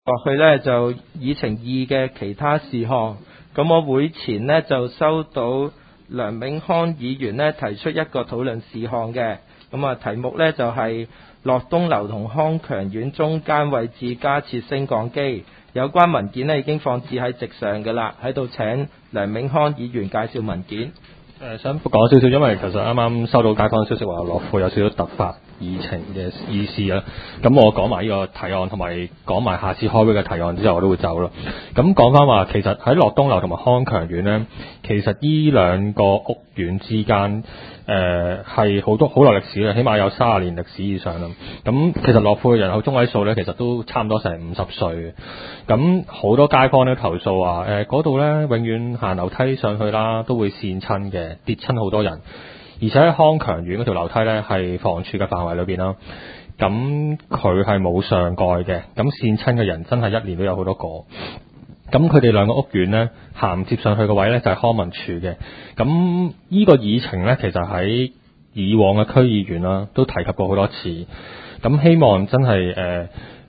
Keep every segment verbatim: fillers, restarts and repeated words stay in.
落去呢就議程二嘅其他事項。咁我會前呢就收到梁永康議員呢提出一個討論事項嘅，咁啊題目呢就係樂東樓同康強苑中間位置加設升降機。有關文件呢已經放置喺席上嘅啦，喺度請梁永康議員介紹文件。 誒、呃、想講少少，因為其實啱啱收到街坊消息話樂富有少少突發議程嘅意思啊，咁我講埋呢個提案同埋講埋下次開會嘅提案之後，我都會走啦。咁講翻話，其實喺樂東樓同埋康強苑呢，其實呢兩個屋苑之間誒係好多好耐歷史嘅，起碼有三十年歷史以上啦。咁其實樂富嘅人口中位數呢，其實都差唔多成五十歲。咁好多街坊都投訴話誒嗰度呢，永遠行樓梯上去啦，都會跣親嘅，跌親好多人。而且喺康強苑嗰條樓梯呢，係房署嘅範圍裏邊啦，咁佢係冇上蓋嘅，咁跣親嘅人真係一年都有好多個。咁佢哋兩個屋苑呢，銜接上去嘅位呢，就係康文署嘅。咁呢個議程呢，其實喺以往嘅區議員啦都提及過好多次。咁希望真係誒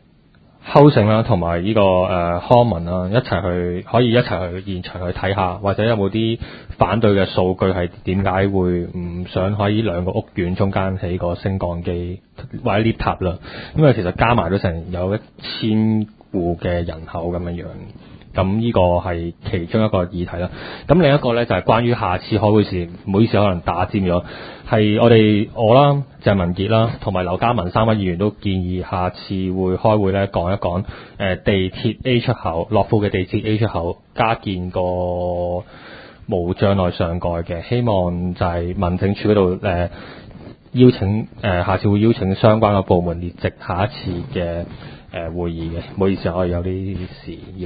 housing啦，同埋呢個誒、呃、康文啦，一齊去可以一齊去現場去睇下，或者有冇啲反對嘅數據係點解會唔想喺兩個屋苑中間起個升降機或者 lift 塔啦？因為其實加埋都成有一千戶嘅人口咁樣樣。咁呢個係其中一個議題啦。咁另一個呢，就係、是、關於下次開會時，唔好意思可能打尖咗，係我哋我啦、鄭文傑啦，同埋劉家文三位議員都建議下次會開會呢，講一講誒、呃、地鐵 A 出口，樂富嘅地鐵 A 出口加建個無障礙上蓋嘅，希望就係民政處嗰度誒邀請誒、呃、下次會邀請相關嘅部門列席下一次嘅誒、呃、會議嘅。唔好意思，我有啲事要。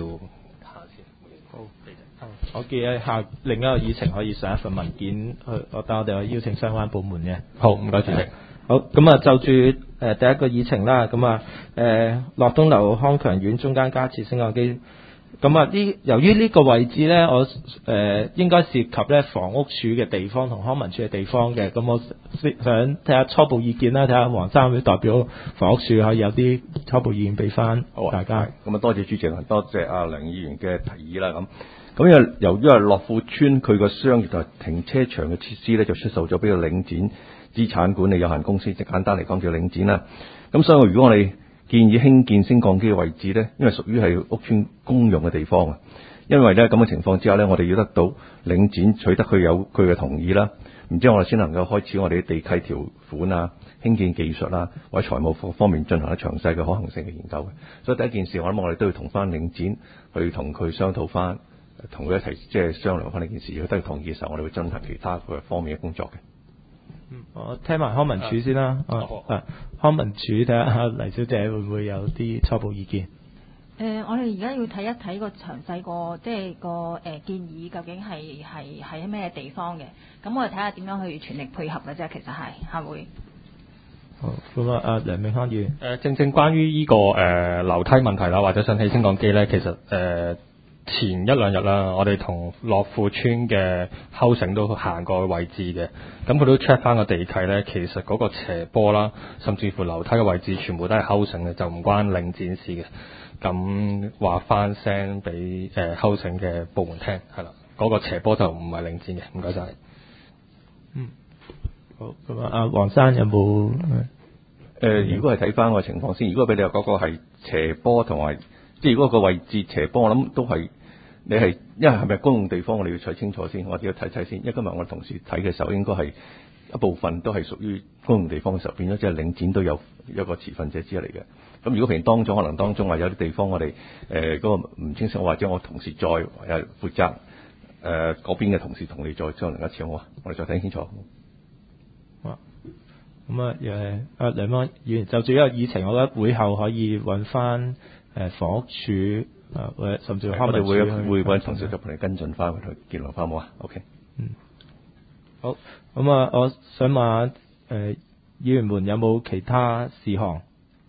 我記得下另一個議程可以上一份文件去，我等我哋去邀請相關部門嘅。 好，唔該主席。 好，咁啊就住誒、呃、第一個議程啦，咁啊誒樂東樓康強苑中間加設升降機。咁啊呢由於呢個位置呢，我誒、呃、應該涉及呢房屋署嘅地方同康文署嘅地方嘅，咁我想睇下初步意見啦，睇下黃生會代表房屋署可以有啲初步意見俾翻大家。 咁啊多謝主席，多謝阿梁議員嘅提議啦。咁咁因為由於係樂富村佢個商業同埋停車場嘅設施咧，就出售咗俾個領展資產管理有限公司，即簡單嚟講叫領展啦。咁所以如果我哋建議興建升降機嘅位置呢，因為屬於係屋邨公用嘅地方啊，因為呢咁嘅情況之下呢，我哋要得到領展取得佢有佢嘅同意啦，然之後我哋先能夠開始我哋嘅地契條款啊、興建技術啊或者財務方面進行一詳細嘅可行性嘅研究嘅。所以第一件事，我諗我哋都要同翻領展去同佢商討翻，同佢一齊即係商量翻呢件事。如果得同意嘅時候，我哋會進行其他嘅方面嘅工作嘅。 嗯，我聽埋康文署先啦。啊，啊康文署睇下黎小姐會唔會有啲初步意見？誒、 呃，我哋而家要睇一睇個詳細個即係個誒建議究竟係係喺咩地方嘅？咁我哋睇下點樣去全力配合嘅啫。其實係係會。 好，咁啊，阿梁永康議員。誒、 呃，正正關於呢、這個誒、呃、樓梯問題啦，或者想起升降機咧，其實誒。呃前一兩日啦，我哋同樂富村嘅 housing 都行過位置嘅，咁佢都 check 翻個地契呢，其實嗰個斜坡啦，甚至乎樓梯嘅位置全部都係 housing 嘅，就唔關領展事嘅。咁話翻聲俾誒 housing 嘅部門聽，係啦，嗰、那個斜坡就唔係領展嘅，唔該晒。 嗯，好，咁啊，阿黃生有冇？誒、 呃，如果係睇翻個情況先，如果俾你話嗰個係斜坡同埋，即係如果個位置斜坡，我諗都係。你係，因為係咪公用地方，我哋要睇清楚先，我哋要睇睇先。因為今日我哋同事睇嘅時候，應該係一部分都係屬於公用地方嘅時候，變咗即係領展都有一個持份者之一嚟嘅。咁如果譬如當中可能當中話有啲地方我哋誒嗰個唔清晰，或者我同事再誒負責誒嗰、呃、邊嘅同事同你再商量一次好啊，我哋再睇清楚。 好，咁啊誒阿梁議員就住呢個議程，我覺得會後可以揾翻誒房屋署。啊，或者甚至我哋會會揾同事就同你跟進翻，去建立翻好啊。OK， 嗯，好，咁啊，我想問下誒、呃，議員們有冇其他事項？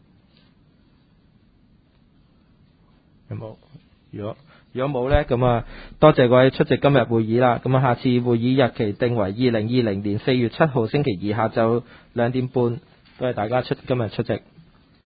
有冇？如果如果冇咧，咁啊，多謝各位出席今日會議啦。咁啊，下次會議日期定為二零二零年四月七號星期二下晝兩點半。多謝大家出今日出席。